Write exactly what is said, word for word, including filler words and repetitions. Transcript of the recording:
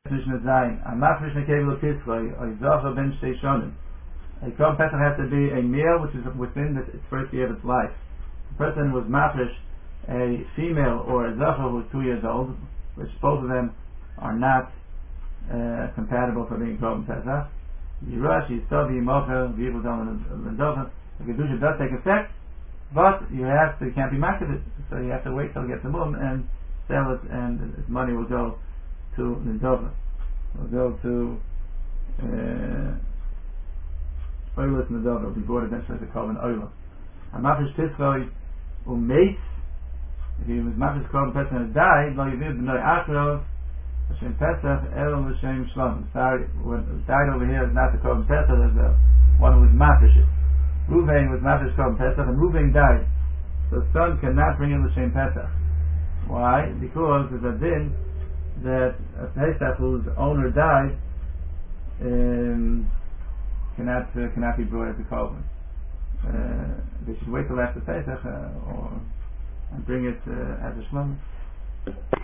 Mishnah Zayin. A mafresh nekevelu pitzvah, a zacha ben shtei shonim. A korban pesach has to be a meal which is within the, its first year of its life. The person was mafresh a female or a zacha who is two years old, which both of them are not uh, compatible for being korban pesach. Yirush, Yistav, Yimocha, Yivudam, and Lendocha. The kedusha does take effect, but you have to, you can't be makabit, so you have to wait till it gets the mum and sell it, and its money will go to Lendocha. Will go to Oilas Lendocha. Will be brought eventually to korban Oilah. A mafresh titzchoi umeitz. If he was mafresh korban pesach and died, lo yivir b'noi achro L'shem Pesach, El L'shem Shlom. Sorry, what died over here is not the korban pesach, there's the one who was mafresh it. Ruvain was mafresh korban pesach, and Ruvain died. So the son cannot bring in L'shem Pesach. Why? Because there's a din that a Pesach whose owner died um, cannot uh, cannot be brought as a korban. Uh, they should wait till after Pesach uh, or and bring it uh, as a shlom.